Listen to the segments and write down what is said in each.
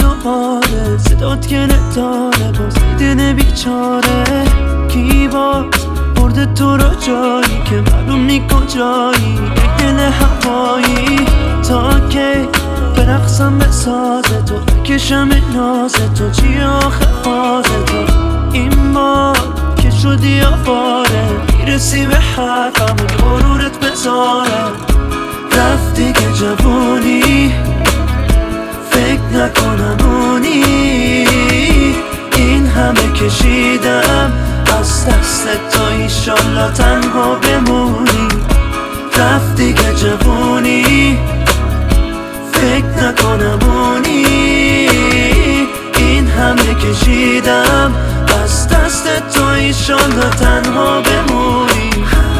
دوباره صدات که نداره باز دل بیچاره کی باز برده تو رو جایی که معلوم نی کجایی یک دل هوایی تا که برقصم به ساز تو بکشم ناز تو چی آخه فاز تو این بار که شدی آواره میرسی به حرفم و غرورت بذاره رفتی که جوونی فکر نکنم اونی این همه کشیدم از دست تو ایشالله تنها بمونی رفتی که جوونی فکر نکنم اونی این همه کشیدم از دست تو ایشالله تنها بمونی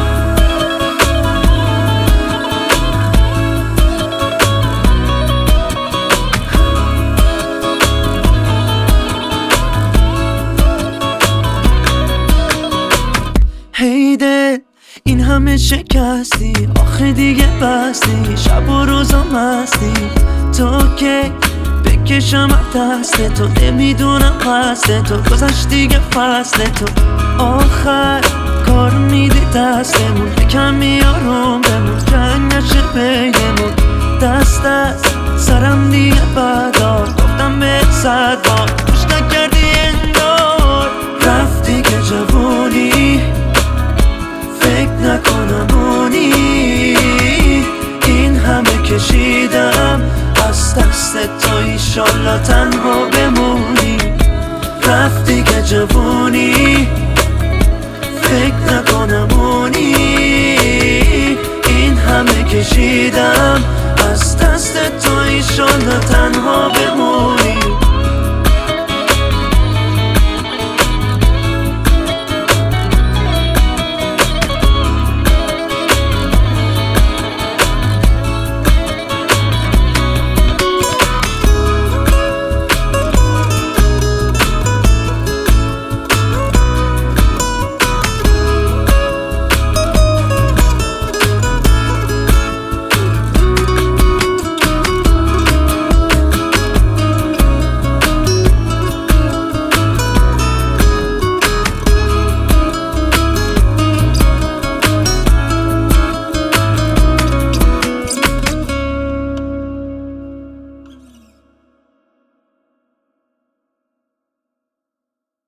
هیده این همه شکستی آخه دیگه بستی شب و روزا مستی تو که بکشم دست تو نمیدونم قصد تو گذشت دیگه فصل تو آخر کار میدی دستمون یکم میارم بمون جنگ نشه بینمون دست از سرم دیگه بردار گفتم به 100 بار گوش نکردی انگار رفتی که جوونی فکر نکنم اونی این همه کشیدم از دست تو ایشالله تنها بمونی رفتی که جوونی فکر نکنم اونی این همه کشیدم از دست تو ایشالله تنها بمونی